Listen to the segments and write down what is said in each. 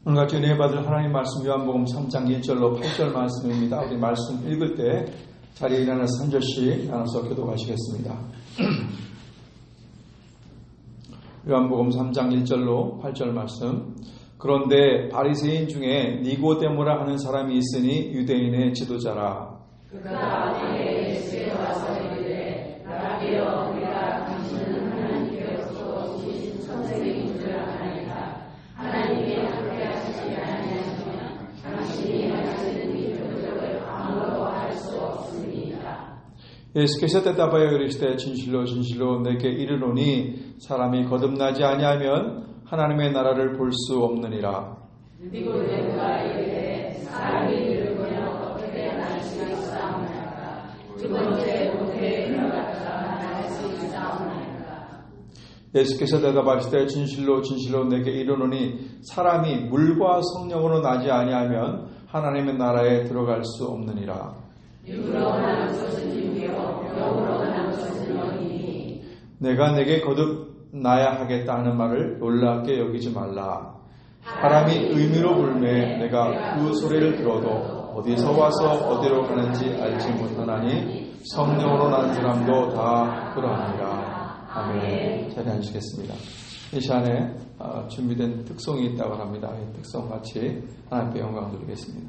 오늘 같이 은혜 받을 하나님 말씀 요한복음 3장 1절로 8절 말씀입니다. 우리 말씀 읽을 때 자리에 일어나서 한 절씩 나눠서 교독하시겠습니다. 요한복음 3장 1절로 8절 말씀. 그런데 바리새인 중에 니고데모라 하는 사람이 있으니 유대인의 지도자라. 그가 그에게 예수께 와서 이르되 라비여 우리가 당신은 하나님께로부터 오신 선생인 줄 아나이다. 하나님이 함께 하시지 아니하시면 당신이 하시는 이 표적을 아무도 할 수 없습니다. 예수께서 대답하여 이르시되 진실로 진실로 내게 이르노니 사람이 거듭나지 아니하면 하나님의 나라를 볼 수 없느니라. 니고데모가 이르되 사람이 이르면 어떻게 날 수 있사오나이까. 두 번째 모태에 들어갔다 날 수 있사오나이까. 예수께서 대답하시되 진실로 진실로 내게 이르노니 사람이 물과 성령으로 나지 아니하면 하나님의 나라에 들어갈 수 없느니라. 육으로 난 것은 육이요 영으로 난 것은 영이니. 내가 내게 거듭나야 하겠다 하는 말을 놀랍게 여기지 말라. 사람이 의미로 불매 내가 그 소리를 들어도 어디서 와서 어디로 가는지 알지 못하나니 성령으로 난 사람도 다 그러하니라. 아멘. 자리에 앉으시겠습니다. 이 시간에 준비된 특송이 있다고 합니다. 이 특송 같이 하나님께 영광 드리겠습니다.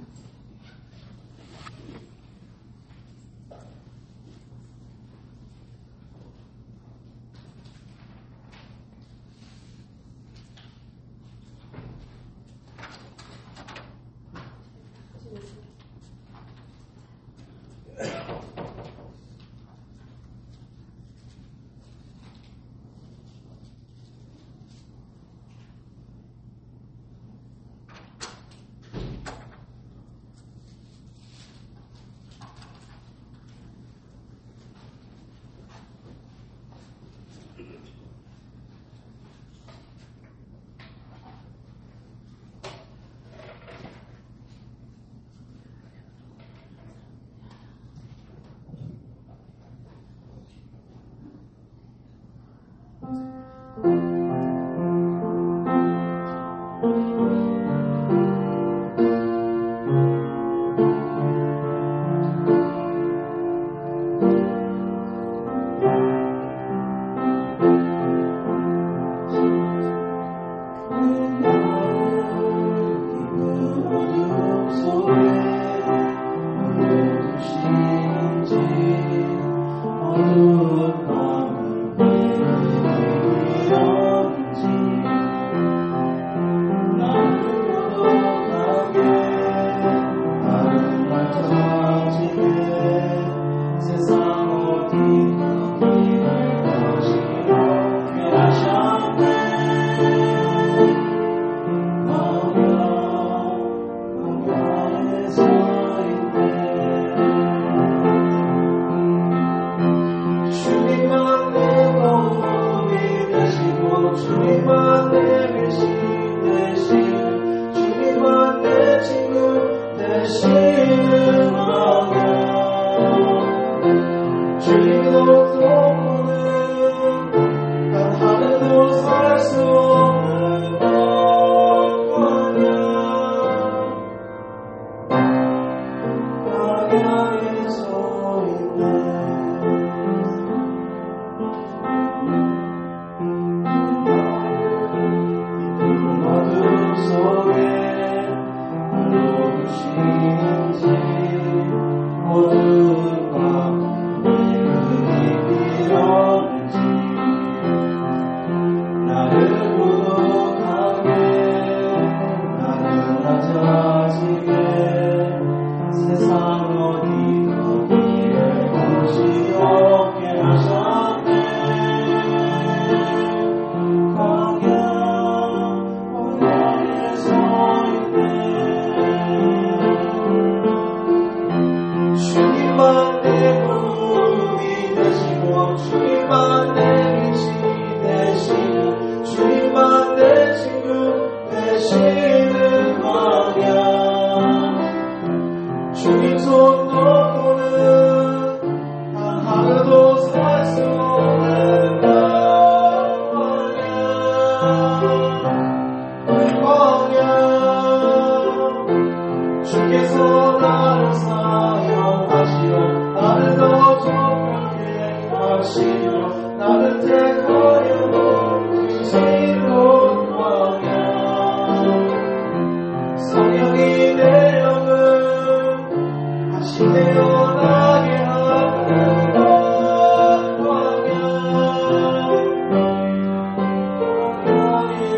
나를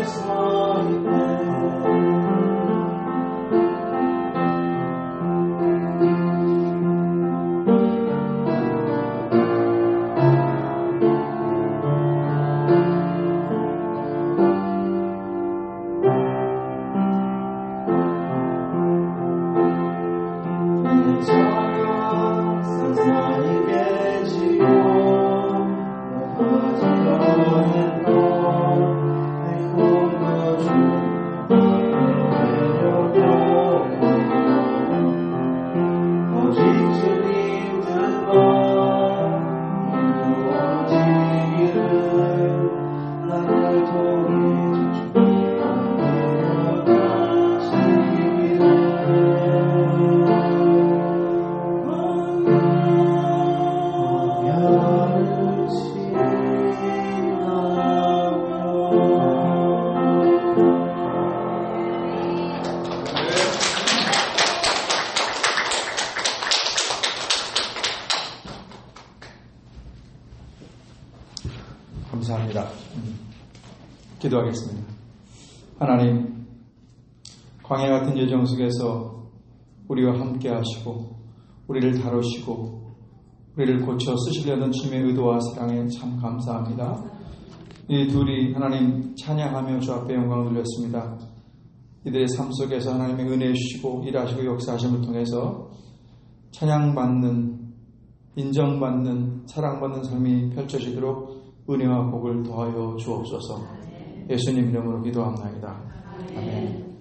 감사합니다. 기도하겠습니다. 하나님, 광야 같은 여정 속에서 우리와 함께 하시고 우리를 다루시고 우리를 고쳐 쓰시려는 주님의 의도와 사랑에 참 감사합니다. 이 둘이 하나님 찬양하며 주 앞에 영광을 돌렸습니다. 이들의 삶 속에서 하나님의 은혜 주시고 일하시고 역사하심을 통해서 찬양받는, 인정받는, 사랑받는 삶이 펼쳐지도록 은혜와 복을 더하여 주옵소서. 예수님 이름으로 기도합나이다. 아멘.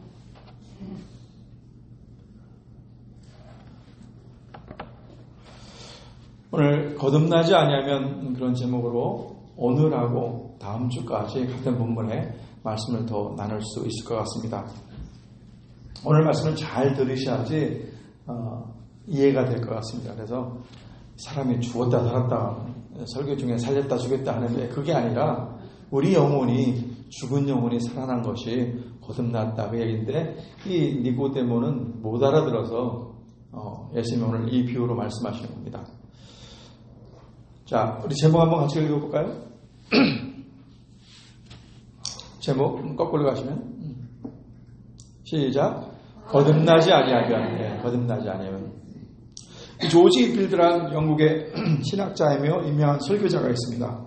오늘 거듭나지 아니하면 그런 제목으로 오늘하고 다음 주까지 같은 본문의 말씀을 더 나눌 수 있을 것 같습니다. 오늘 말씀을 잘 들으셔야지 이해가 될 것 같습니다. 그래서 사람이 죽었다 살았다 설교 중에 살렸다 죽였다 하는데 그게 아니라 우리 영혼이 죽은 영혼이 살아난 것이 거듭났다 그 얘기인데 이 니고데모는 못 알아들어서 예수님이 오늘 이 비유로 말씀하시는 겁니다. 자, 우리 제목 한번 같이 읽어볼까요? 제목 거꾸로 가시면 시작. 거듭나지 아니하면. 네, 거듭나지 아니하면. 조지 필드란 영국의 신학자이며 유명한 설교자가 있습니다.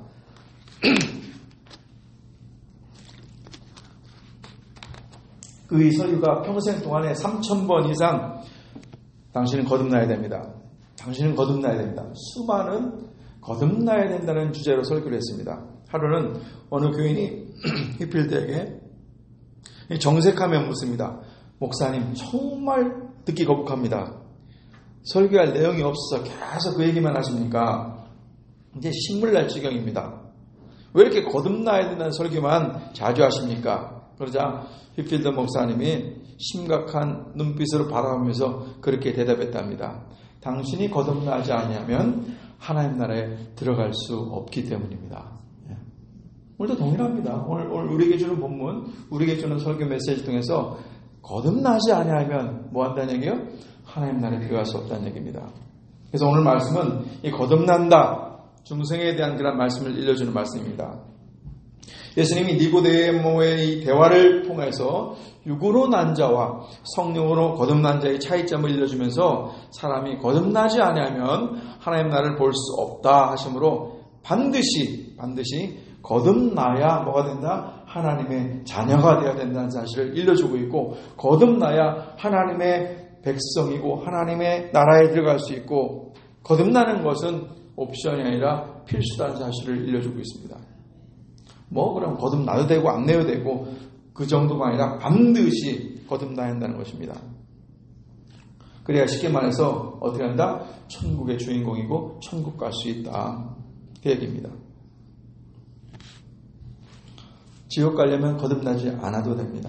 그의 설교가 평생 동안에 3,000번 이상 당신은 거듭나야 됩니다. 당신은 거듭나야 됩니다. 수많은 거듭나야 된다는 주제로 설교를 했습니다. 하루는 어느 교인이 히필드에게 정색하며 묻습니다. 목사님, 정말 듣기 거북합니다. 설교할 내용이 없어서 계속 그 얘기만 하십니까? 이제 신물 날 지경입니다. 왜 이렇게 거듭나야 된다는 설교만 자주 하십니까? 그러자 히필드 목사님이 심각한 눈빛으로 바라보면서 그렇게 대답했답니다. 당신이 거듭나지 아니하면 하나님 나라에 들어갈 수 없기 때문입니다. 오늘도 동일합니다. 오늘 우리에게 주는 본문, 우리에게 주는 설교 메시지 통해서 거듭나지 아니하면 뭐 한다는 얘기요? 하나님 나라에 들어갈 수 없다는 얘기입니다. 그래서 오늘 말씀은 이 거듭난다, 중생에 대한 그런 말씀을 일러주는 말씀입니다. 예수님이 니고데모의 이 대화를 통해서 육으로 난 자와 성령으로 거듭난 자의 차이점을 일러주면서 사람이 거듭나지 아니하면 하나님 나라를 볼 수 없다 하심으로 반드시 거듭나야 뭐가 된다? 하나님의 자녀가 되어야 된다는 사실을 일러주고 있고 거듭나야 하나님의 백성이고 하나님의 나라에 들어갈 수 있고 거듭나는 것은 옵션이 아니라 필수다는 사실을 일러주고 있습니다. 그럼 거듭나도 되고 안 내도 되고 그 정도가 아니라 반드시 거듭나야 한다는 것입니다. 그래야 쉽게 말해서 어떻게 한다? 천국의 주인공이고 천국 갈 수 있다. 그 얘기입니다. 지옥 가려면 거듭나지 않아도 됩니다.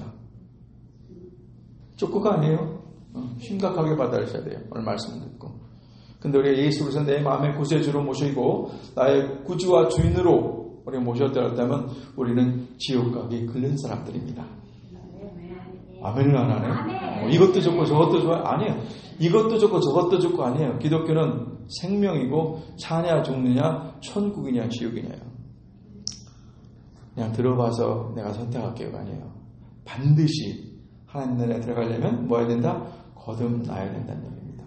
쪼꾸가 아니에요. 심각하게 받아들여야 돼요. 오늘 말씀 듣고. 근데 우리가 예수 그리스도 내 마음의 구세주로 모시고 나의 구주와 주인으로 우리가 모셨다면 우리는 지옥 가기 끓는 사람들입니다. 아멘을 안 하네? 이것도 좋고 저것도 좋아요? 아니에요. 이것도 좋고 저것도 좋고 아니에요. 기독교는 생명이고 사냐 죽느냐 천국이냐 지옥이냐요. 그냥 들어봐서 내가 선택할게요가 아니에요. 반드시 하나님 나라에 들어가려면 뭐 해야 된다? 거듭나야 된다는 얘기입니다.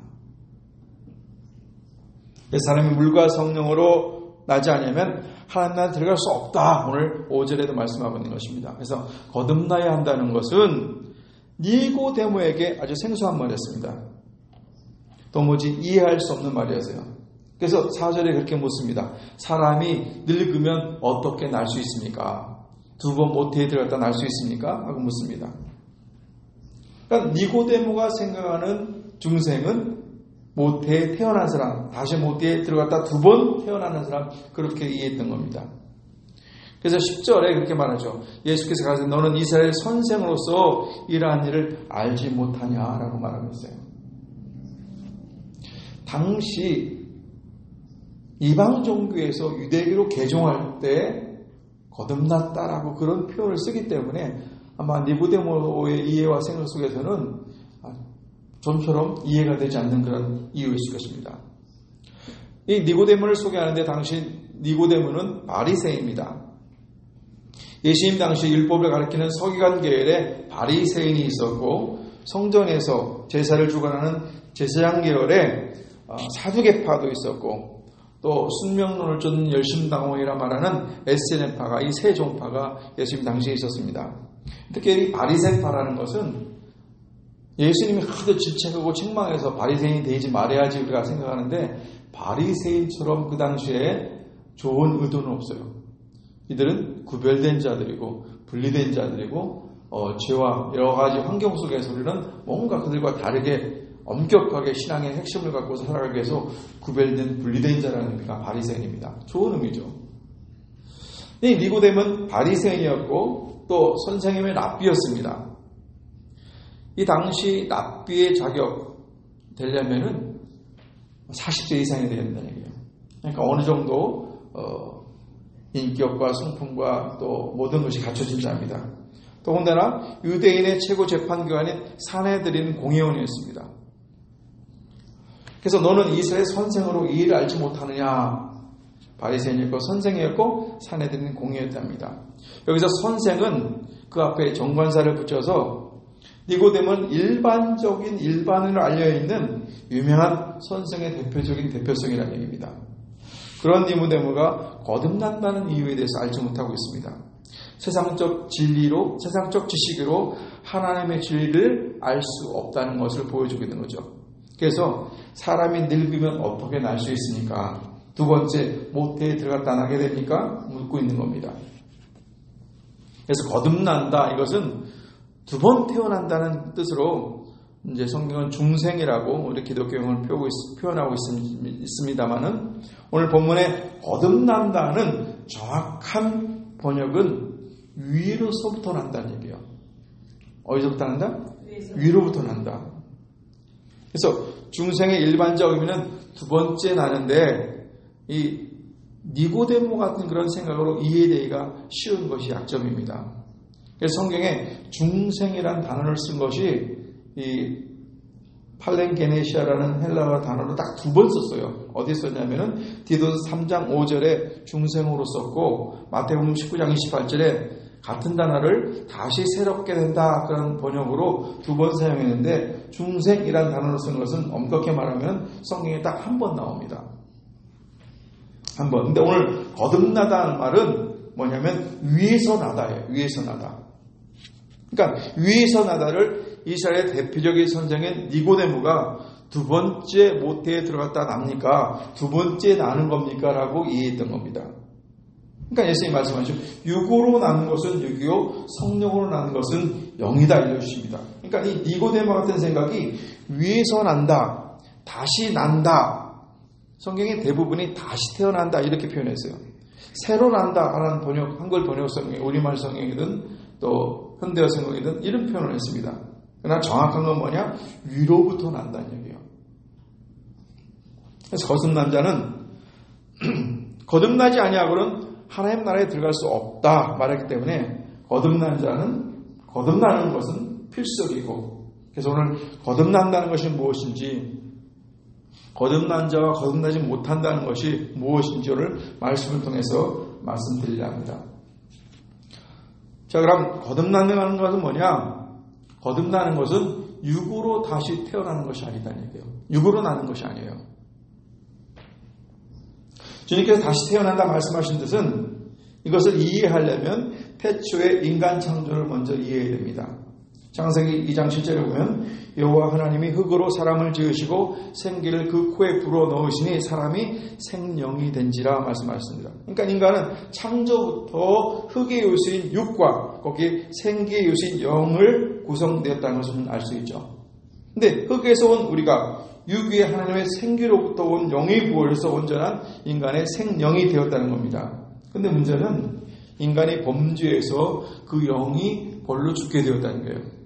사람이 물과 성령으로 나지 않으면 하나님 나라에 들어갈 수 없다. 오늘 5절에도 말씀하고 있는 것입니다. 그래서 거듭나야 한다는 것은 니고데모에게 아주 생소한 말이었습니다. 도무지 이해할 수 없는 말이었어요. 그래서 4절에 그렇게 묻습니다. 사람이 늙으면 어떻게 날 수 있습니까? 2번 모태에 들어갔다 날 수 있습니까? 하고 묻습니다. 그러니까 니고데모가 생각하는 중생은 모태에 태어난 사람, 다시 모태에 들어갔다 2번 태어나는 사람, 그렇게 이해했던 겁니다. 그래서 10절에 그렇게 말하죠. 예수께서 가서 너는 이스라엘 선생으로서 이러한 일을 알지 못하냐라고 말하고 있어요. 당시 이방 종교에서 유대교로 개종할 때 거듭났다라고 그런 표현을 쓰기 때문에 아마 니고데모의 이해와 생각 속에서는 좀처럼 이해가 되지 않는 그런 이유일 것입니다. 이 니고데모를 소개하는데 당시 니고데모는 바리새인입니다. 예수님 당시 율법을 가리키는 서기관 계열에 바리새인이 있었고 성전에서 제사를 주관하는 제사장 계열에 사두개파도 있었고 또 순명론을 쫓는 열심당원이라 말하는 SNF파가 이 세 종파가 예수님 당시에 있었습니다. 특히 이 바리새파라는 것은 예수님이 하도 질책하고 책망해서 바리새인이 되지 말아야지 우리가 생각하는데 바리새인처럼 그 당시에 좋은 의도는 없어요. 이들은 구별된 자들이고 분리된 자들이고 죄와 여러 가지 환경 속에서 우리는 뭔가 그들과 다르게 엄격하게 신앙의 핵심을 갖고 살아가기 위해서 구별된 분리된 자라는 의미가 바리새인입니다. 좋은 의미죠. 이 니고데모는 바리새인이었고 또 선생님의 랍비였습니다. 이 당시 랍비의 자격 되려면은 40세 이상이 되어야 된다는 얘기예요. 그러니까 어느 정도 인격과 성품과 또 모든 것이 갖춰진 자입니다. 더군다나 유대인의 최고 재판기관인 산헤드린 공회원이었습니다. 그래서 너는 이스라엘 선생으로 이 일을 알지 못하느냐? 바리새인이었고 선생이었고 산헤드린 공회였답니다. 여기서 선생은 그 앞에 정관사를 붙여서 니고데모는 일반인으로 알려있는 유명한 선생의 대표적인 대표성이라는 얘기입니다. 그런 니고데모가 거듭난다는 이유에 대해서 알지 못하고 있습니다. 세상적 진리로, 세상적 지식으로 하나님의 진리를 알 수 없다는 것을 보여주고 있는 거죠. 그래서 사람이 늙으면 어떻게 날 수 있습니까? 2번째, 모태에 들어갔다 나게 됩니까? 묻고 있는 겁니다. 그래서 거듭난다, 이것은 2번 태어난다는 뜻으로 이제 성경은 중생이라고 우리 기독교형을 표현하고 있습니다만은 오늘 본문에 거듭난다는 정확한 번역은 위로서부터 난다는 얘기예요. 어디서부터 난다? 위로부터 난다. 그래서 중생의 일반적 의미는 2번째 나는데 이 니고데모 같은 그런 생각으로 이해되기가 쉬운 것이 약점입니다. 그래서 성경에 중생이란 단어를 쓴 것이 이 팔렌게네시아라는 헬라어 단어로 딱 2번 썼어요. 어디 썼냐면은 디도서 3장 5절에 중생으로 썼고 마태복음 19장 28절에 같은 단어를 다시 새롭게 된다 그런 번역으로 2번 사용했는데 중생이란 단어로 쓴 것은 엄격히 말하면 성경에 딱 1번 나옵니다. 1번. 근데 오늘 거듭나다는 말은 뭐냐면 위에서 나다예요. 위에서 나다. 그러니까 위에서 나다를 이스라엘의 대표적인 선생인 니고데모가 2번째 모태에 들어갔다 납니까? 2번째 나는 겁니까? 라고 이해했던 겁니다. 그러니까 예수님이 말씀하시죠. 육으로 나는 것은 육이요 성령으로 나는 것은 영이다 알려주십니다. 그러니까 이 니고데모 같은 생각이 위에서 난다, 다시 난다. 성경의 대부분이 다시 태어난다 이렇게 표현했어요. 새로 난다 하는 번역, 한글 번역 성경, 우리말 성경이든 또 현대어 성경이든 이런 표현을 했습니다. 그러나 정확한 건 뭐냐? 위로부터 난다는 얘기예요. 그래서 거듭난 자는 거듭나지 아니하고는 하나님 나라에 들어갈 수 없다 말했기 때문에 거듭난 자는 거듭나는 것은 필수적이고 그래서 오늘 거듭난다는 것이 무엇인지 거듭난 자와 거듭나지 못한다는 것이 무엇인지를 말씀을 통해서 말씀드리려 합니다. 자, 그럼 거듭나는 것은 뭐냐? 거듭나는 것은 육으로 다시 태어나는 것이 아니다는 얘기예요. 육으로 나는 것이 아니에요. 주님께서 다시 태어난다 말씀하신 뜻은 이것을 이해하려면 태초의 인간 창조를 먼저 이해해야 됩니다. 창세기 2장 7절에 보면 여호와 하나님이 흙으로 사람을 지으시고 생기를 그 코에 불어넣으시니 사람이 생령이 된지라 말씀하셨습니다. 그러니까 인간은 창조부터 흙의 요소인 육과 거기에 생기의 요소인 영을 구성되었다는 것을 알 수 있죠. 근데 흙에서 온 우리가 육 위에 하나님의 생기로부터 온 영이 부어져서 온전한 인간의 생령이 되었다는 겁니다. 근데 문제는 인간이 범죄해서 그 영이 벌로 죽게 되었다는 거예요.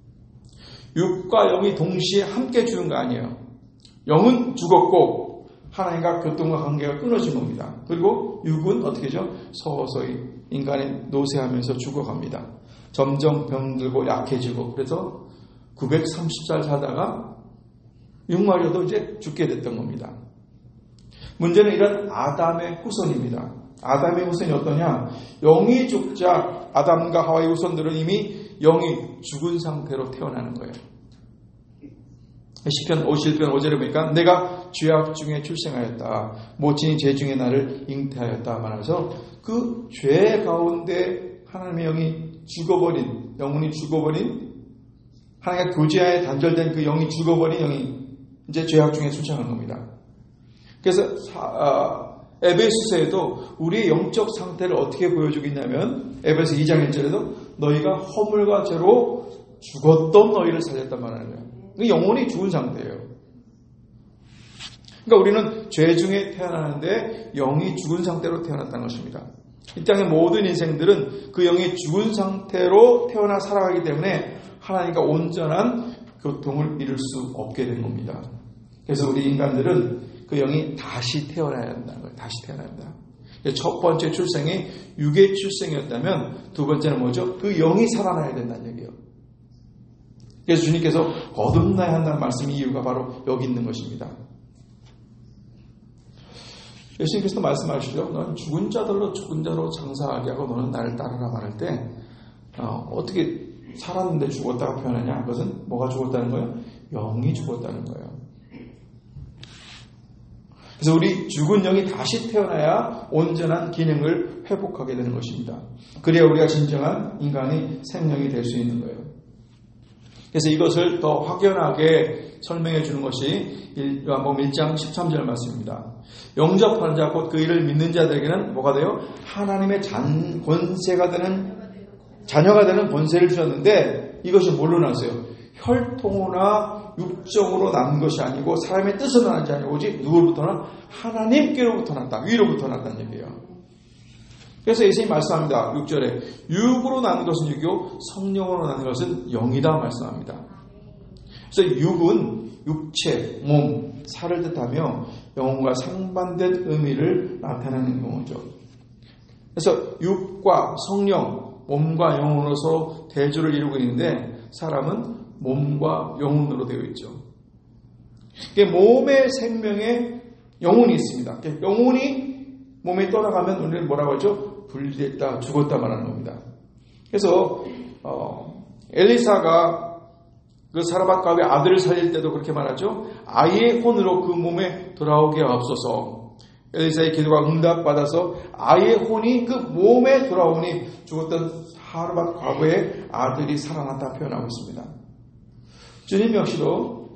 육과 영이 동시에 함께 죽은 거 아니에요. 영은 죽었고 하나님과 교통과 관계가 끊어진 겁니다. 그리고 육은 어떻게 하죠? 서서히 인간이 노쇠하면서 죽어갑니다. 점점 병들고 약해지고 그래서 930살 살다가 육마저도 이제 죽게 됐던 겁니다. 문제는 이런 아담의 후손입니다. 아담의 후손이 어떠냐? 영이 죽자 아담과 하와의 후손들은 이미 영이 죽은 상태로 태어나는 거예요. 시편 51편 5절에 보니까 내가 죄악 중에 출생하였다. 모친이 죄 중에 나를 잉태하였다 말해서 그 죄 가운데 하나님의 영이 죽어버린, 영혼이 죽어버린, 하나님과 교제하에 단절된 그 영이 죽어버린 영이 이제 죄악 중에 출생하는 겁니다. 그래서 에베소서에도 우리의 영적 상태를 어떻게 보여주고 있냐면 에베소 2장 1절에도 너희가 허물과 죄로 죽었던 너희를 살렸단 말하는 거예요. 영혼이 죽은 상태예요. 그러니까 우리는 죄 중에 태어나는데 영이 죽은 상태로 태어났다는 것입니다. 이 땅의 모든 인생들은 그 영이 죽은 상태로 태어나 살아가기 때문에 하나님과 온전한 교통을 이룰 수 없게 된 겁니다. 그래서 우리 인간들은 그 영이 다시 태어나야 한다는 거예요. 다시 태어나야 한다. 첫 번째 출생이 육의 출생이었다면 두 번째는 뭐죠? 그 영이 살아나야 된다는 얘기예요. 그래서 주님께서 거듭나야 한다는 말씀의 이유가 바로 여기 있는 것입니다. 예수님께서 말씀하시죠. 넌 죽은 자들로 죽은 자로 장사하게 하고 너는 나를 따르라 말할 때 어떻게 살았는데 죽었다고 표현하냐? 그것은 뭐가 죽었다는 거예요? 영이 죽었다는 거예요. 그래서 우리 죽은 영이 다시 태어나야 온전한 기능을 회복하게 되는 것입니다. 그래야 우리가 진정한 인간이 생명이 될 수 있는 거예요. 그래서 이것을 더 확연하게 설명해 주는 것이 요한복음 1장 13절 말씀입니다. 영접하는 자 곧 그 일을 믿는 자들에게는 뭐가 돼요? 하나님의 권세가 되는 자녀가 되는 권세를 주셨는데 이것이 뭘로 났어요? 혈통이나 육정으로 난 것이 아니고 사람의 뜻으로 난지 아니고 오직 누구로부터나 하나님께로부터 났다. 위로부터 났다는 얘기예요. 그래서 예수님이 말씀합니다. 6절에 육으로 나는 것은 육이요 성령으로 나는 것은 영이다 말씀합니다. 그래서 육은 육체, 몸, 살을 뜻하며 영혼과 상반된 의미를 나타내는 경우죠. 그래서 육과 성령, 몸과 영혼으로서 대조를 이루고 있는데 사람은 몸과 영혼으로 되어 있죠. 몸의 생명에 영혼이 있습니다. 영혼이 몸에 떠나가면 우리는 뭐라고 하죠? 분리됐다, 죽었다 말하는 겁니다. 그래서 엘리사가 그 사라밧 가브의 아들을 살릴 때도 그렇게 말하죠. 아이의 혼으로 그 몸에 돌아오게 하옵소서. 엘리사의 기도가 응답받아서 아이의 혼이 그 몸에 돌아오니 죽었던 사라밧 가브의 아들이 살아났다 표현하고 있습니다. 주님 역시도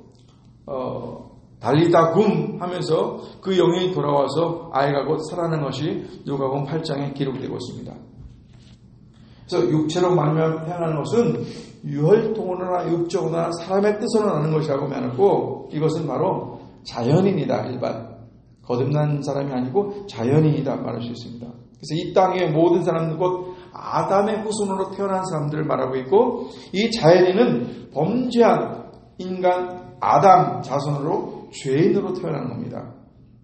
달리다 굼 하면서 그 영이 돌아와서 아이가 곧 살아난 것이 누가복음 8장에 기록되고 있습니다. 그래서 육체로 말미암아 태어나는 것은 유혈통으로나 육적으로나 사람의 뜻으로 나는 것이라고 말하고 이것은 바로 자연인이다. 일반 거듭난 사람이 아니고 자연인이다 말할 수 있습니다. 그래서 이 땅의 모든 사람들 곧 아담의 후손으로 태어난 사람들을 말하고 있고 이 자연인은 범죄한 인간 아담 자손으로 죄인으로 태어난 겁니다.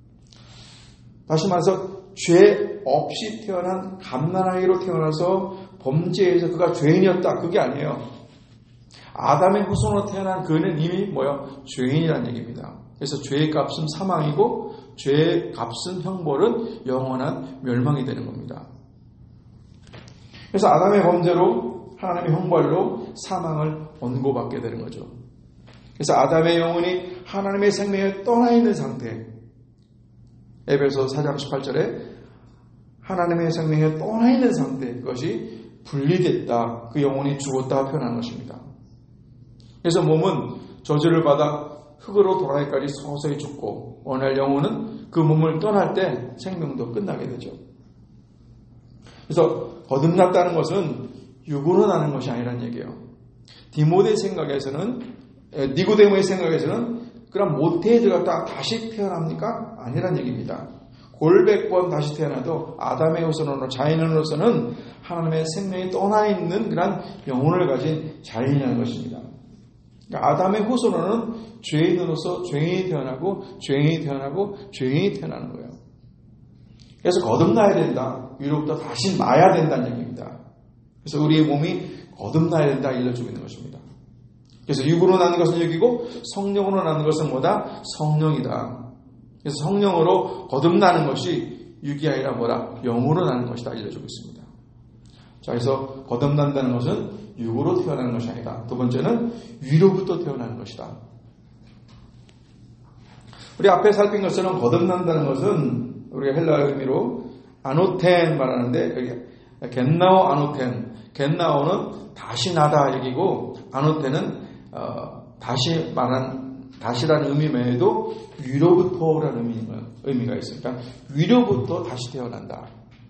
다시 말해서 죄 없이 태어난 갓난아이로 태어나서 범죄해서 그가 죄인이었다. 그게 아니에요. 아담의 후손으로 태어난 그는 이미 죄인이라는 얘기입니다. 그래서 죄의 값은 사망이고 죄의 값은 형벌은 영원한 멸망이 되는 겁니다. 그래서 아담의 범죄로 하나님의 형벌로 사망을 원고받게 되는 거죠. 그래서 아담의 영혼이 하나님의 생명에 떠나 있는 상태, 에베소 4장 18절에 하나님의 생명에 떠나 있는 상태, 그것이 분리됐다, 그 영혼이 죽었다 표현한 것입니다. 그래서 몸은 저주를 받아 흙으로 돌아가기까지 서서히 죽고, 어느 날 영혼은 그 몸을 떠날 때 생명도 끝나게 되죠. 그래서 거듭났다는 것은 육으로 나는 것이 아니라는 얘기예요. 디모데 생각에서는, 니고데모의 생각에서는 그럼 모태에 들어갔다 다시 태어납니까? 아니란 얘기입니다. 골백 번 다시 태어나도 아담의 후손으로, 자인으로서는 하나님의 생명이 떠나 있는 그런 영혼을 가진 자인이라는 것입니다. 그러니까 아담의 후손으로는 죄인으로서 죄인이 태어나고 죄인이 태어나고 죄인이 태어나는 거예요. 그래서 거듭나야 된다. 위로부터 다시 나야 된다는 얘기입니다. 그래서 우리의 몸이 거듭나야 된다 일러주고 있는 것입니다. 그래서 육으로 나는 것은 육이고 성령으로 나는 것은 뭐다? 성령이다. 그래서 성령으로 거듭나는 것이 육이 아니라 뭐다? 영으로 나는 것이다 알려주고 있습니다. 자, 그래서 거듭난다는 것은 육으로 태어나는 것이 아니다. 두 번째는 위로부터 태어나는 것이다. 우리 앞에 살핀 것처럼 거듭난다는 것은 우리가 헬라어 의미로 아노텐 말하는데, 여기 겐나오 아노텐, 겐나오는 다시 나다 얘기고, 아노텐은 다시 말한, 다시라는 의미 외에도 위로부터라는 의미가 있어요. 그러니까 위로부터 다시 태어난다.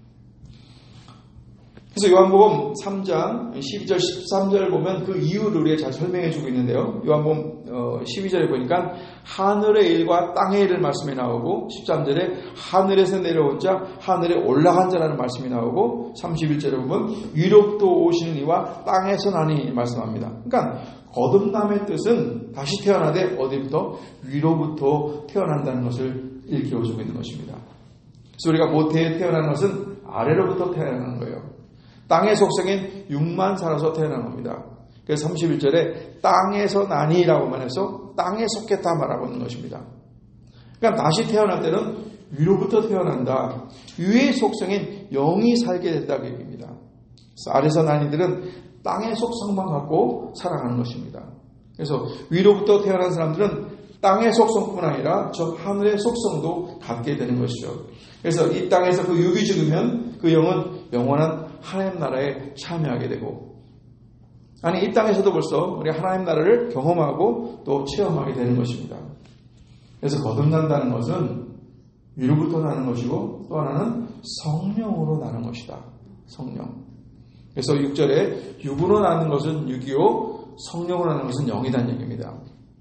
그래서 요한복음 3장 12절 13절 보면 그 이유를 우리가 잘 설명해 주고 있는데요. 요한복음 12절에 보니까 하늘의 일과 땅의 일을 말씀이 나오고, 13절에 하늘에서 내려온 자, 하늘에 올라간 자라는 말씀이 나오고, 31절에 보면 위로부터 오시는 이와 땅에서 나니 말씀합니다. 그러니까 거듭남의 뜻은 다시 태어나되 어디부터? 위로부터 태어난다는 것을 일깨워주고 있는 것입니다. 그래서 우리가 모태에 태어나는 것은 아래로부터 태어나는 거예요. 땅의 속성인 육만 살아서 태어난 겁니다. 그래서 31절에 땅에서 나니라고만 해서 땅에 속했다 말하고 있는 것입니다. 그러니까 다시 태어날 때는 위로부터 태어난다. 위의 속성인 영이 살게 된다고 얘기합니다. 그래서 아래서 나니들은 땅의 속성만 갖고 살아가는 것입니다. 그래서 위로부터 태어난 사람들은 땅의 속성뿐 아니라 저 하늘의 속성도 갖게 되는 것이죠. 그래서 이 땅에서 그 육이 죽으면 그 영은 영원한 하나님 나라에 참여하게 되고, 아니 이 땅에서도 벌써 우리 하나님 나라를 경험하고 또 체험하게 되는 것입니다. 그래서 거듭난다는 것은 위로부터 나는 것이고, 또 하나는 성령으로 나는 것이다. 성령. 그래서 6절에 육으로 나는 것은 육이요 성령으로 나는 것은 영이라는 얘기입니다.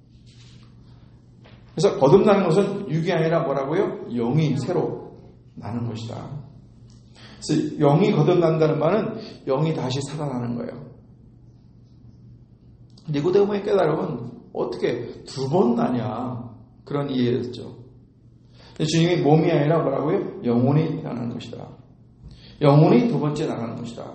그래서 거듭나는 것은 육이 아니라 뭐라고요? 영이 새로 나는 것이다. 그래서 영이 거듭난다는 말은 영이 다시 살아나는 거예요. 니고데모의 깨달음은 어떻게 두 번 나냐, 그런 이해를 했죠. 주님이 몸이 아니라 뭐라고요? 영혼이 나가는 것이다. 영혼이 두 번째 나가는 것이다.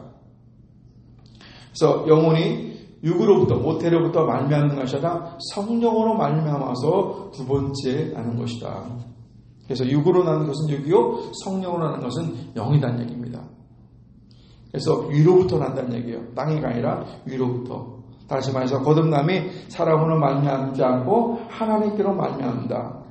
그래서 영혼이 육으로부터, 모태로부터 말미암는 것이 아니라 성령으로 말미암아서 두 번째 나는 것이다. 그래서 육으로 나는 것은 육이요, 성령으로 나는 것은 영이라는 얘기입니다. 그래서 위로부터 난다는 얘기예요. 땅이가 아니라 위로부터. 다시 말해서 거듭남이 사람으로 말미암지 않고 하나님께로 말미암다.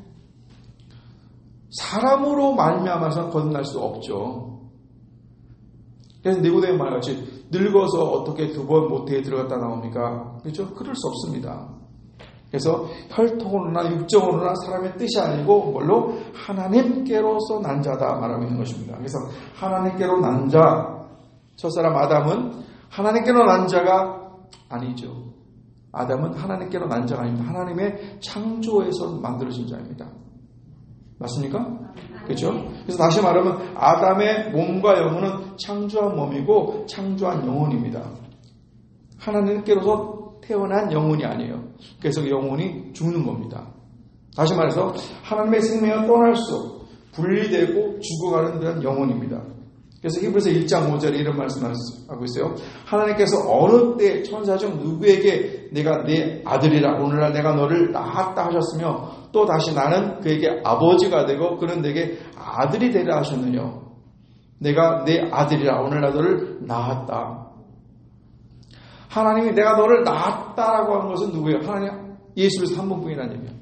사람으로 말미암아서 거듭날 수 없죠. 그래서 니고데모 말같이 늙어서 어떻게 두 번 모태에 들어갔다 나옵니까? 그렇죠? 그럴 수 없습니다. 그래서 혈통으로나 육정으로나 사람의 뜻이 아니고 뭘로? 하나님께로서 난 자다 말하고 있는 것입니다. 그래서 하나님께로 난 자, 첫사람 아담은 하나님께로 난 자가 아니죠. 아담은 하나님께로 난 자가 아닙니다. 하나님의 창조에서 만들어진 자입니다. 맞습니까? 그렇죠? 그래서 다시 말하면 아담의 몸과 영혼은 창조한 몸이고 창조한 영혼입니다. 하나님께로서 태어난 영혼이 아니에요. 그래서 영혼이 죽는 겁니다. 다시 말해서 하나님의 생명을 떠날 수, 분리되고 죽어가는 그런 영혼입니다. 그래서 히브리서 1장 5절에 이런 말씀하고 있어요. 하나님께서 어느 때 천사 중 누구에게 내가 내 아들이라, 오늘날 내가 너를 낳았다 하셨으며 또 다시 나는 그에게 아버지가 되고 그는 내게 아들이 되라 하셨느냐. 내가 내 아들이라. 오늘 나 너를 낳았다. 하나님이 내가 너를 낳았다라고 하는 것은 누구예요? 하나님, 예수께서 한 분뿐이라는 얘기예요.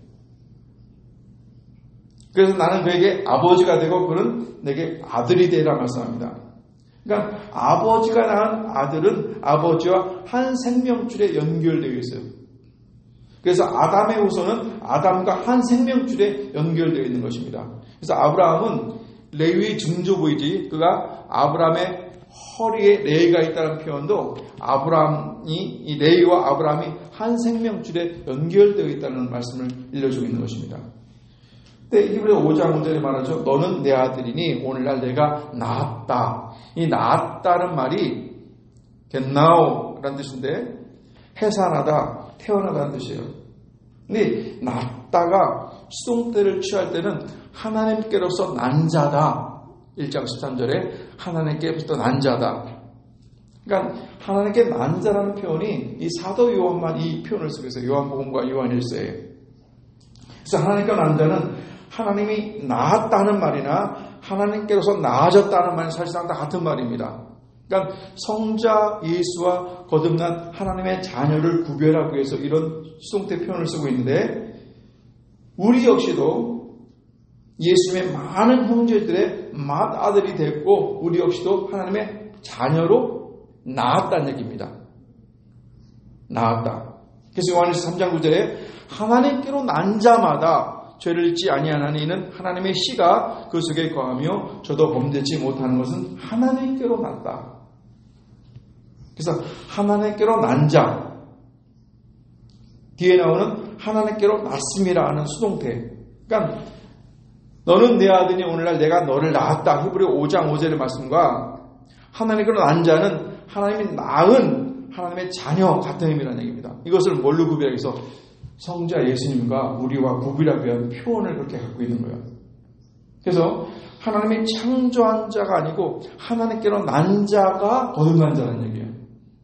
그래서 나는 그에게 아버지가 되고 그는 내게 아들이 되라 말씀합니다. 그러니까 아버지가 낳은 아들은 아버지와 한 생명줄에 연결되어 있어요. 그래서 아담의 후손은 아담과 한 생명줄에 연결되어 있는 것입니다. 그래서 아브라함은 레위의 증조부이지, 그가 아브라함의 허리에 레이가 있다는 표현도 이 레이와 아브라함이 한 생명줄에 연결되어 있다는 말씀을 일러주고 있는 것입니다. 히브리 5장 5절에 말하죠. 너는 내 아들이니 오늘날 내가 낳았다. 이 낳았다는 말이 겟나오라는 뜻인데 해산하다, 태어나다는 뜻이에요. 근데 낳다가 수동태를 취할 때는 하나님께로서 난 자다. 1장 13절에 하나님께로서 난 자다. 그러니까 하나님께 난 자라는 표현이 이 사도 요한만 이 표현을 쓰고 있어요. 요한복음과 요한일서에. 그래서 하나님께 난 자는 하나님이 낳았다는 말이나 하나님께로서 나아졌다는 말이 사실상 다 같은 말입니다. 그러니까 성자 예수와 거듭난 하나님의 자녀를 구별하기 위해서 이런 수동태 표현을 쓰고 있는데, 우리 역시도 예수님의 많은 형제들의 맏아들이 됐고 우리 역시도 하나님의 자녀로 낳았다는 얘기입니다. 낳았다. 그래서 요한일서 3장 9절에 하나님께로 난 자마다 죄를 잊지 아니하나니 이는 하나님의 씨가 그 속에 거하며 저도 범죄치 못하는 것은 하나님께로 났다. 그래서 하나님께로 난 자, 뒤에 나오는 하나님께로 났음이라 하는 수동태. 그러니까 너는 내 아들이니 오늘날 내가 너를 낳았다. 히브리 5장 5절의 말씀과 하나님께로 난 자는 하나님이 낳은 하나님의 자녀 같은 의미라는 얘기입니다. 이것을 뭘로 구별하기 위해서 성자 예수님과 우리와 구별하기 위한 표현을 그렇게 갖고 있는 거예요. 그래서 하나님이 창조한 자가 아니고 하나님께로 난 자가 거듭난 자라는 얘기예요.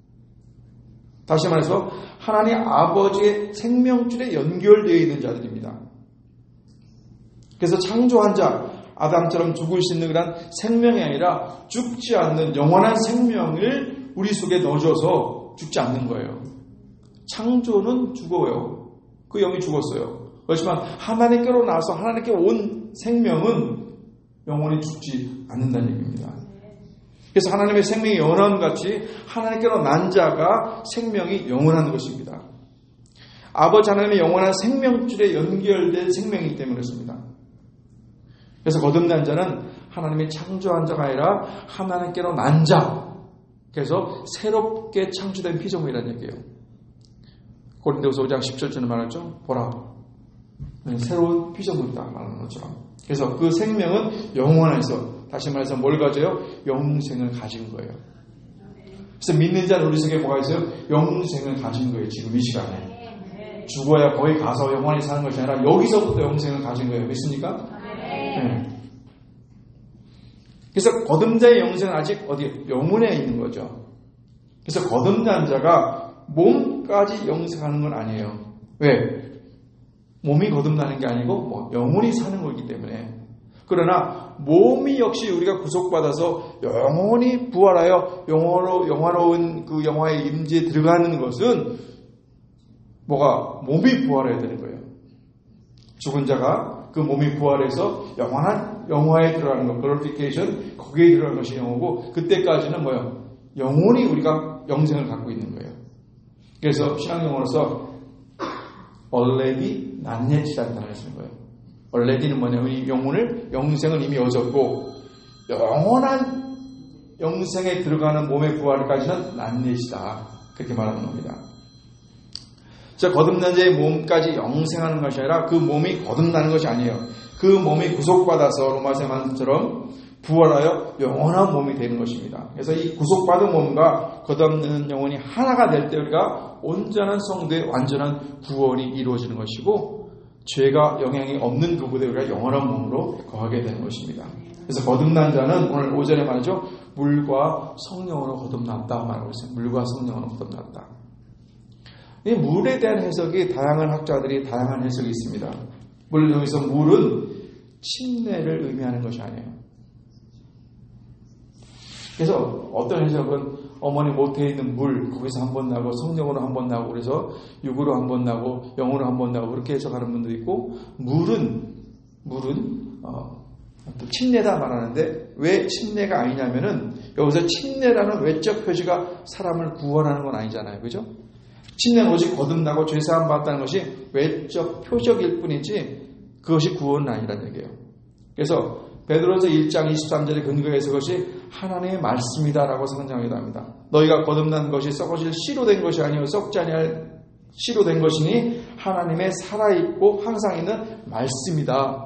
다시 말해서 하나님 아버지의 생명줄에 연결되어 있는 자들입니다. 그래서 창조한 자, 아담처럼 죽을 수 있는 그런 생명이 아니라 죽지 않는 영원한 생명을 우리 속에 넣어줘서 죽지 않는 거예요. 창조는 죽어요. 그 영이 죽었어요. 그렇지만 하나님께로 나와서 하나님께 온 생명은 영원히 죽지 않는다는 얘기입니다. 그래서 하나님의 생명이 영원한 같이 하나님께로 난 자가 생명이 영원한 것입니다. 아버지 하나님의 영원한 생명줄에 연결된 생명이기 때문에 그렇습니다. 그래서 거듭난 자는 하나님의 창조한 자가 아니라 하나님께로 난 자. 그래서 새롭게 창조된 피조물이라는 얘기예요. 고린도후서 5장 10절쯤에 말하죠. 보라, 새로운 피조물이다 말하는 것처럼. 그래서 그 생명은 영원해서, 다시 말해서 뭘 가져요? 영생을 가진 거예요. 그래서 믿는 자는 우리 속에 뭐가 있어요? 영생을 가진 거예요. 지금 이 시간에. 죽어야 거기 가서 영원히 사는 것이 아니라 여기서부터 영생을 가진 거예요. 믿습니까? 네. 그래서 거듭자의 영생은 아직 어디? 영혼에 있는 거죠. 그래서 거듭난 자가 몸까지 영생하는 건 아니에요. 왜? 몸이 거듭나는 게 아니고 영혼이 사는 거기 때문에. 그러나 몸이 역시 우리가 구속받아서 영원히 부활하여 영화로운 그 영화의 임재에 들어가는 것은 뭐가? 몸이 부활해야 되는 거예요. 죽은 자가 그 몸이 부활해서 영원한 영화에 들어가는 것, 글로리피케이션, 거기에 들어가는 것이 영어고, 그때까지는 뭐예요? 영원히 우리가 영생을 갖고 있는 거예요. 그래서 신앙용어로서 already not yet이라는 단어를 쓰는 거예요. already는 뭐냐면 영생을 이미 얻었고, 영원한 영생에 들어가는 몸의 부활까지는 not yet이다. 그렇게 말하는 겁니다. 자, 거듭난 자의 몸까지 영생하는 것이 아니라 그 몸이 거듭나는 것이 아니에요. 그 몸이 구속받아서 로마서의 말씀처럼 부활하여 영원한 몸이 되는 것입니다. 그래서 이 구속받은 몸과 거듭나는 영혼이 하나가 될 때 우리가 온전한 성도의 완전한 구원이 이루어지는 것이고, 죄가 영향이 없는 그곳에 우리가 영원한 몸으로 거하게 되는 것입니다. 그래서 거듭난 자는 오늘 오전에 말이죠. 물과 성령으로 거듭났다 말하고 있어요. 물과 성령으로 거듭났다. 이 물에 대한 해석이 다양한 학자들이 다양한 해석이 있습니다. 물론 여기서 물은 침례를 의미하는 것이 아니에요. 그래서 어떤 해석은 어머니 모태에 있는 물 거기서 한 번 나고 성령으로 한 번 나고 그래서 육으로 한 번 나고 영으로 한 번 나고 그렇게 해석하는 분도 있고 물은 침례다 말하는데 왜 침례가 아니냐면은 여기서 침례라는 외적 표시가 사람을 구원하는 건 아니잖아요. 그죠? 침례는 오직 거듭나고 죄사함 받았다는 것이 외적 표적일 뿐이지 그것이 구원은 아니라는 얘기예요. 그래서 베드로서 1장 23절의 근거에서 그것이 하나님의 말씀이다라고 상정하기도 합니다. 너희가 거듭난 것이 썩어질 씨로 된 것이 아니요 썩지 아니할 씨로 된 것이니 하나님의 살아있고 항상 있는 말씀이다.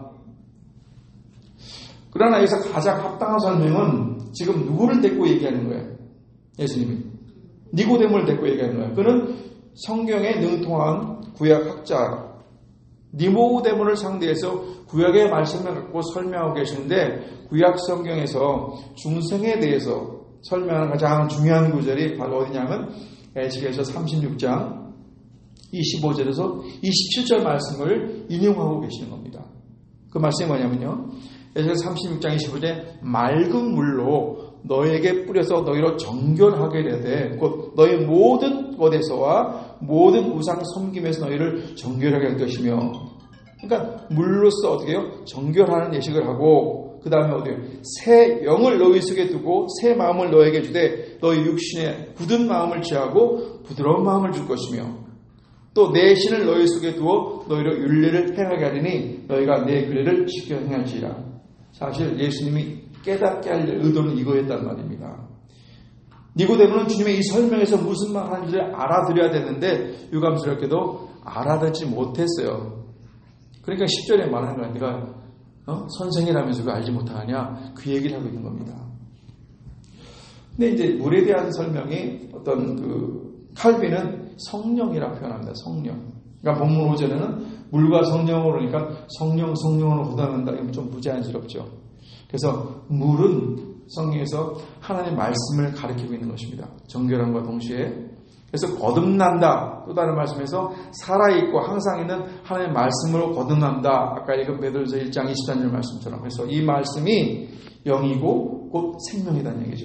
그러나 여기서 가장 합당한 설명은 지금 누구를 데리고 얘기하는 거예요? 예수님이. 니고데모를 데리고 얘기하는 거예요. 그는 성경에 능통한 구약학자 니고데모를 상대해서 구약의 말씀을 갖고 설명하고 계시는데 구약 성경에서 중생에 대해서 설명하는 가장 중요한 구절이 바로 어디냐면 에스겔서 36장 25절에서 27절 말씀을 인용하고 계시는 겁니다. 그 말씀이 뭐냐면요. 에스겔 36장 25절에 맑은 물로 너에게 뿌려서 너희로 정결하게 되되 곧 너희 모든 것에서와 모든 우상 섬김에서 너희를 정결하게 할 것이며 그러니까 물로써 어떻게 해요? 정결하는 예식을 하고 그 다음에 어디에요? 새 영을 너희 속에 두고 새 마음을 너에게 주되 너희 육신에 굳은 마음을 취하고 부드러운 마음을 줄 것이며 또 내 신을 너희 속에 두어 너희로 율례를 행하게 하리니 너희가 내 규례를 지켜 행할지라. 사실 예수님이 깨닫게 할 의도는 이거였단 말입니다. 니고데모는 주님의 이 설명에서 무슨 말 하는지를 알아들어야 되는데 유감스럽게도 알아듣지 못했어요. 그러니까 10절에 말하는 거야. 네가 선생이라면서 왜 알지 못하냐? 그 얘기를 하고 있는 겁니다. 근데 이제 물에 대한 설명이 어떤 칼빈은 성령이라 표현합니다. 성령. 그러니까 본문 5절에는 물과 성령으로 그러니까 성령으로 거듭난다. 이건 좀 부자연스럽죠. 그래서 물은 성경에서 하나님의 말씀을 가리키고 있는 것입니다. 정결함과 동시에. 그래서 거듭난다. 또 다른 말씀에서 살아있고 항상 있는 하나님의 말씀으로 거듭난다. 아까 읽은 베드로서 1장 23절 말씀처럼. 그래서 이 말씀이 영이고 곧 생명이라는 얘기죠.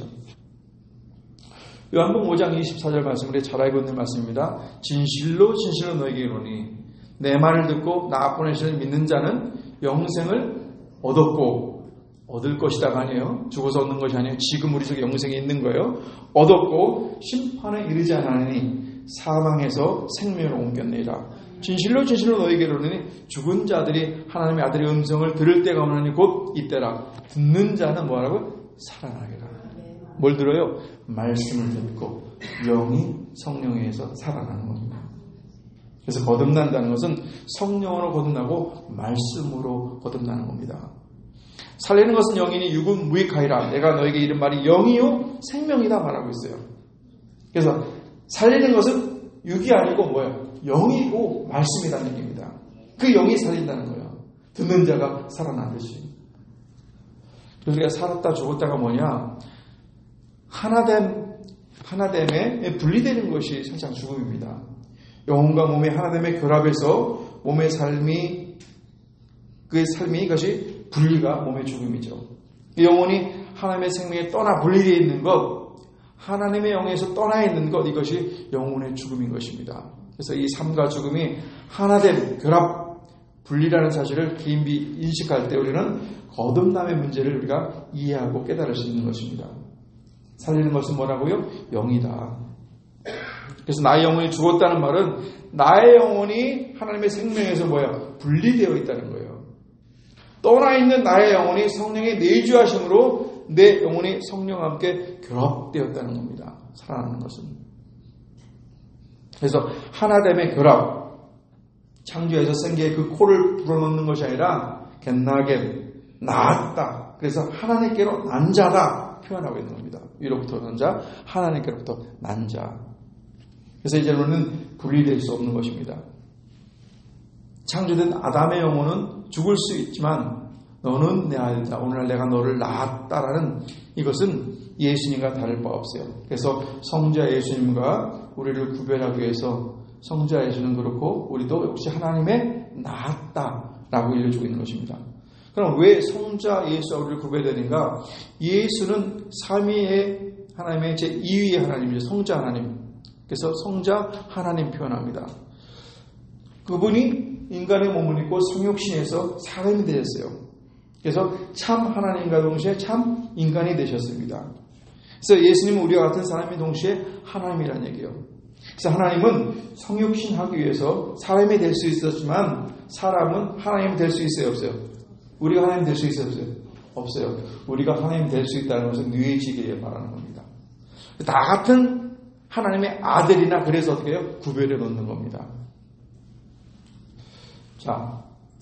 요한복음 5장 24절 말씀 우리 잘 알고 있는 말씀입니다. 진실로 너에게 이르노니 내 말을 듣고 나 보내시는 믿는 자는 영생을 얻었고 얻을 것이다가 아니에요. 죽어서 얻는 것이 아니에요. 지금 우리 속에 영생이 있는 거예요. 얻었고 심판에 이르지 않으니 사망에서 생명으로 옮겼느니라. 진실로 너에게 이르노니 죽은 자들이 하나님의 아들의 음성을 들을 때가 오나니 곧 이때라. 듣는 자는 뭐라고? 살아나리라. 뭘 들어요? 말씀을 듣고 영이 성령에 의해서 살아나는 겁니다. 그래서 거듭난다는 것은 성령으로 거듭나고 말씀으로 거듭나는 겁니다. 살리는 것은 영이니 육은 무익하리라. 내가 너에게 이른 말이 영이요 생명이다 말하고 있어요. 그래서 살리는 것은 육이 아니고 뭐예요? 영이고 말씀이라는 얘기입니다. 그 영이 살린다는 거예요. 듣는 자가 살아나듯이. 그래서 우리가 살았다 죽었다가 뭐냐? 하나됨에 분리되는 것이 사실상 죽음입니다. 영혼과 몸의 하나됨의 결합에서 몸의 삶이 그의 삶이 이것이 분리가 몸의 죽음이죠. 영혼이 하나님의 생명에 떠나 분리되어 있는 것, 하나님의 영에서 떠나 있는 것, 이것이 영혼의 죽음인 것입니다. 그래서 이 삶과 죽음이 하나됨, 결합, 분리라는 사실을 긴비 인식할 때 우리는 거듭남의 문제를 우리가 이해하고 깨달을 수 있는 것입니다. 살리는 것은 뭐라고요? 영이다. 그래서 나의 영혼이 죽었다는 말은 나의 영혼이 하나님의 생명에서 분리되어 있다는 거예요. 떠나 있는 나의 영혼이 성령의 내주하심으로 내 영혼이 성령과 함께 결합되었다는 겁니다. 살아나는 것은. 그래서 하나됨의 결합, 창조에서 생기의 그 코를 불어넣는 것이 아니라 겟나겟, 나았다. 그래서 하나님께로 난 자다 표현하고 있는 겁니다. 위로부터 난 자, 하나님께로부터 난 자. 그래서 이제는 분리될 수 없는 것입니다. 창조된 아담의 영혼은 죽을 수 있지만 너는 내 아들이다. 오늘날 내가 너를 낳았다라는 이것은 예수님과 다를 바 없어요. 그래서 성자 예수님과 우리를 구별하기 위해서 성자 예수는 그렇고 우리도 역시 하나님의 낳았다라고 일러주고 있는 것입니다. 그럼 왜 성자 예수와 우리를 구별되는가? 예수는 삼위의 하나님의 제2위의 하나님이죠. 성자 하나님. 그래서 성자 하나님 표현합니다. 그분이 인간의 몸을 입고 성육신에서 사람이 되셨어요. 그래서 참 하나님과 동시에 참 인간이 되셨습니다. 그래서 예수님은 우리와 같은 사람이 동시에 하나님이라는 얘기예요. 그래서 하나님은 성육신하기 위해서 사람이 될 수 있었지만 사람은 하나님이 될 수 있어요? 없어요? 우리가 하나님 될 수 있어요? 없어요? 없어요. 우리가 하나님 될 수 있다는 것은 유해지기에 바라는 겁니다. 다 같은 하나님의 아들이나 그래서 어떻게 해요? 구별해 놓는 겁니다. 자,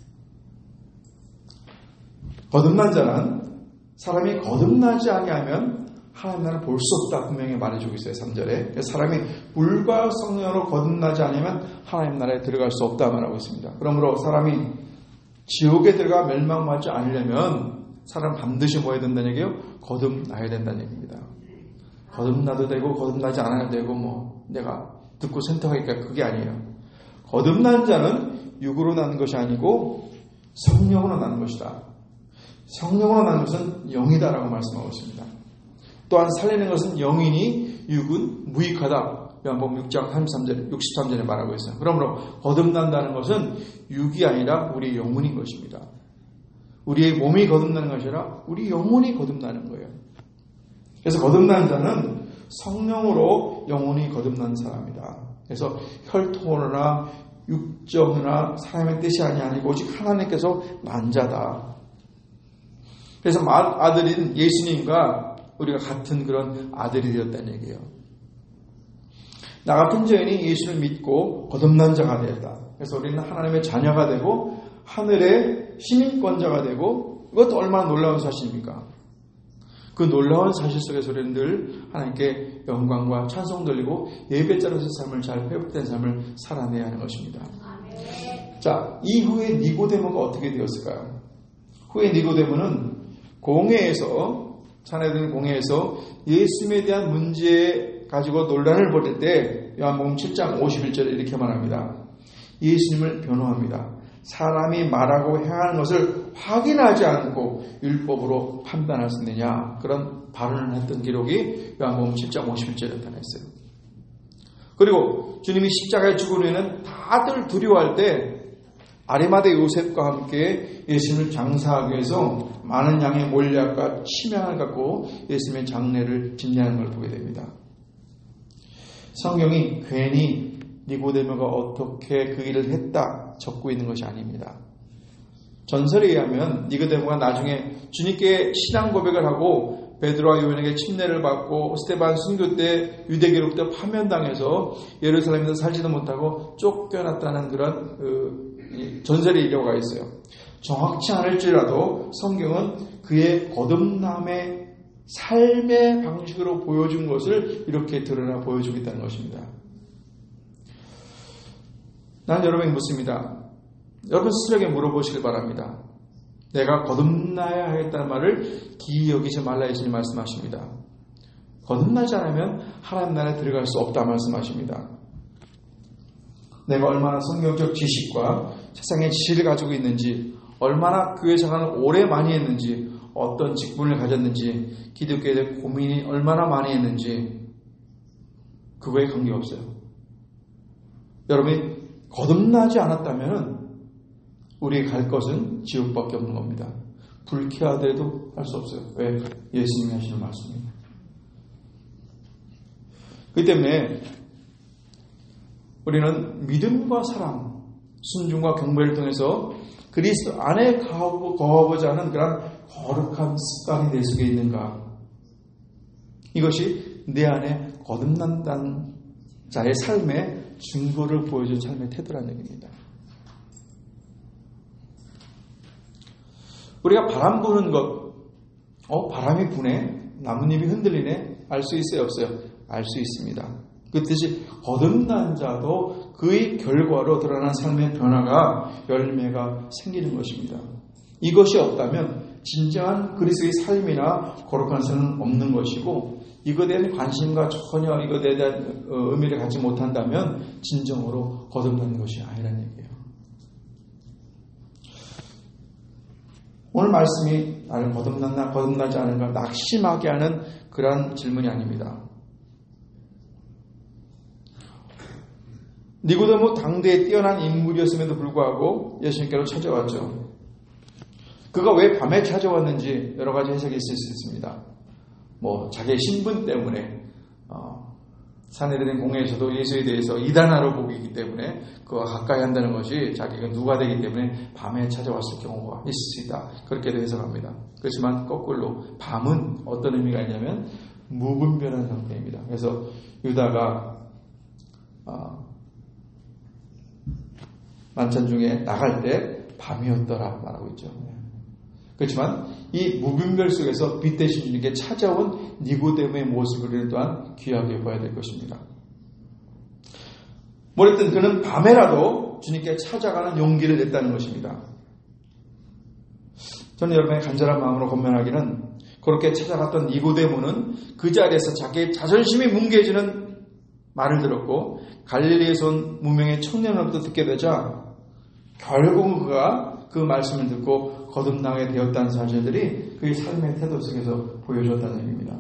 거듭난 자는 사람이 거듭나지 아니하면 하나님 나라를 볼 수 없다 분명히 말해주고 있어요. 3절에 사람이 물과 성령으로 거듭나지 않으면 하나님 나라에 들어갈 수 없다 말하고 있습니다. 그러므로 사람이 지옥에 들어가 멸망받지 않으려면 사람 반드시 뭐 해야 된다는 얘기예요? 거듭나야 된다는 얘기입니다. 거듭나도 되고 거듭나지 않아도 되고 뭐 내가 듣고 선택하니까 그게 아니에요. 거듭난 자는 육으로 나는 것이 아니고 성령으로 나는 것이다. 성령으로 나는 것은 영이다라고 말씀하고 있습니다. 또한 살리는 것은 영이니 육은 무익하다. 요한복음 6장 63절에 말하고 있어요. 그러므로 거듭난다는 것은 육이 아니라 우리 영혼인 것입니다. 우리의 몸이 거듭나는 것이 아니라 우리 영혼이 거듭나는 거예요. 그래서 거듭난 자는 성령으로 영혼이 거듭난 사람이다. 그래서 혈통으로나 육정이나 사람의 뜻이 아니고 오직 하나님께서 난 자다. 그래서 아들인 예수님과 우리가 같은 그런 아들이 되었다는 얘기예요. 나 같은 죄인이 예수를 믿고 거듭난 자가 되었다. 그래서 우리는 하나님의 자녀가 되고 하늘의 시민권자가 되고 이것도 얼마나 놀라운 사실입니까? 그 놀라운 사실 속에서 우리는 늘 하나님께 영광과 찬송 돌리고 예배자로서의 삶을 잘 회복된 삶을 살아내야 하는 것입니다. 자, 이후에 니고데모가 어떻게 되었을까요? 후에 니고데모는 공회에서 사내들 공회에서 예수님에 대한 문제 가지고 논란을 벌일 때 요한복음 7장 51절에 이렇게 말합니다. 예수님을 변호합니다. 사람이 말하고 행하는 것을 확인하지 않고 율법으로 판단할 수 있느냐, 그런 발언을 했던 기록이 요한복음 7장 51절에 나타났어요. 그리고 주님이 십자가에 죽은 후에는 다들 두려워할 때 아리마대 요셉과 함께 예수님을 장사하기 위해서 많은 양의 몰약과 침향을 갖고 예수님의 장례를 집례하는 걸 보게 됩니다. 성경이 괜히 니고데모가 어떻게 그 일을 했다 적고 있는 것이 아닙니다. 전설에 의하면 니고데모가 나중에 주님께 신앙 고백을 하고 베드로와 요한에게 침례를 받고 스데반 순교 때 유대교로부터 파면당해서 예루살렘에서 살지도 못하고 쫓겨났다는 그런 전설의 일화가 있어요. 정확치 않을지라도 성경은 그의 거듭남의 삶의 방식으로 보여준 것을 이렇게 드러나 보여주고 있다는 것입니다. 난 여러분에게 묻습니다. 여러분 스스로에게 물어보시길 바랍니다. 내가 거듭나야 하겠다는 말을 기이 여기지 말라 예수님 말씀하십니다. 거듭나지 않으면 하나님 나라에 들어갈 수 없다 말씀하십니다. 내가 얼마나 성경적 지식과 세상의 지식을 가지고 있는지, 얼마나 교회 생활을 오래 많이 했는지, 어떤 직분을 가졌는지, 기독교에 대해 고민이 얼마나 많이 했는지 그거에 관계없어요. 여러분이 거듭나지 않았다면 우리가 갈 것은 지옥밖에 없는 겁니다. 불쾌하더라도 할 수 없어요. 왜? 예수님이 하시는 말씀입니다. 그렇기 때문에 우리는 믿음과 사랑, 순종과 경배를 통해서 그리스도 안에 거하고자 하는 그런 거룩한 습관이 내 속에 있는가? 이것이 내 안에 거듭난다는 자의 삶의 증거를 보여준 삶의 태도라는 얘기입니다. 우리가 바람 부는 것, 바람이 부네, 나뭇잎이 흔들리네, 알 수 있어요, 없어요? 알 수 있습니다. 그 뜻이 거듭난 자도 그의 결과로 드러난 삶의 변화가 열매가 생기는 것입니다. 이것이 없다면 진정한 그리스도의 삶이나 거룩한 삶은 없는 것이고, 이것에 대한 관심과 전혀 이것에 대한 의미를 갖지 못한다면 진정으로 거듭난 것이 아니라는 얘기예요. 오늘 말씀이 나를 거듭났나 거듭나지 않은가 낙심하게 하는 그러한 질문이 아닙니다. 니고데모 당대에 뛰어난 인물이었음에도 불구하고 예수님께로 찾아왔죠. 그가 왜 밤에 찾아왔는지 여러 가지 해석이 있을 수 있습니다. 자기의 신분 때문에 산헤드린 공회에서도 예수에 대해서 이단하러 보기이기 때문에 그와 가까이 한다는 것이 자기가 누가 되기 때문에 밤에 찾아왔을 경우가 있을 수 있다. 그렇게도 해석합니다. 그렇지만 거꾸로 밤은 어떤 의미가 있냐면 무분별한 상태입니다. 그래서 유다가 만찬 중에 나갈 때 밤이었더라 말하고 있죠. 그렇지만 이 무분별 속에서 빛 대신 주님께 찾아온 니고데모의 모습을 또한 귀하게 봐야 될 것입니다. 뭐랬든 그는 밤에라도 주님께 찾아가는 용기를 냈다는 것입니다. 저는 여러분의 간절한 마음으로 권면하기는 그렇게 찾아갔던 니고데모는 그 자리에서 자기의 자존심이 뭉개지는 말을 들었고 갈릴리에서 온 무명의 청년으로부터 듣게 되자 결국은 그가 그 말씀을 듣고 거듭나게 되었다는 사실들이 그의 삶의 태도 속에서 보여줬다는 얘기입니다.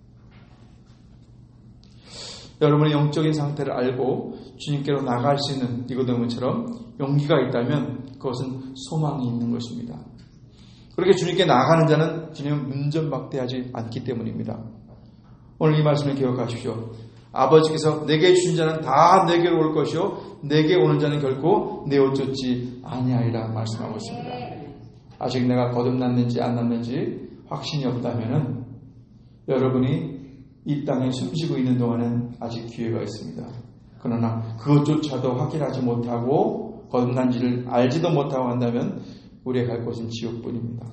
여러분의 영적인 상태를 알고 주님께로 나갈 수 있는 니고데모처럼 용기가 있다면 그것은 소망이 있는 것입니다. 그렇게 주님께 나아가는 자는 주님은 문전박대하지 않기 때문입니다. 오늘 이 말씀을 기억하십시오. 아버지께서 내게 주신 자는 다 내게로 올 것이요 내게 오는 자는 결코 내어 쫓지 아니하리라 말씀하고 있습니다. 아직 내가 거듭났는지 안 났는지 확신이 없다면 여러분이 이 땅에 숨쉬고 있는 동안은 아직 기회가 있습니다. 그러나 그것조차도 확인하지 못하고 거듭난지를 알지도 못하고 한다면 우리의 갈 곳은 지옥뿐입니다.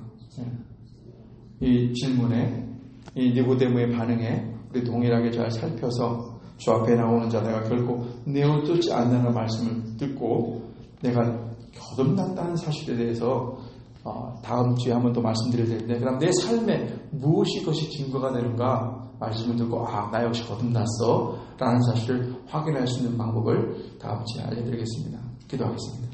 이 질문에 이 니고데모의 반응에 우리 동일하게 잘 살펴서 주 앞에 나오는 자 내가 결코 내어 쫓지 않는다는 말씀을 듣고 내가 거듭났다는 사실에 대해서 다음 주에 한번 더 말씀드릴 텐데 그럼 내 삶에 무엇이 그것이 증거가 되는가 말씀을 듣고 나 역시 거듭났어 라는 사실을 확인할 수 있는 방법을 다음 주에 알려드리겠습니다. 기도하겠습니다.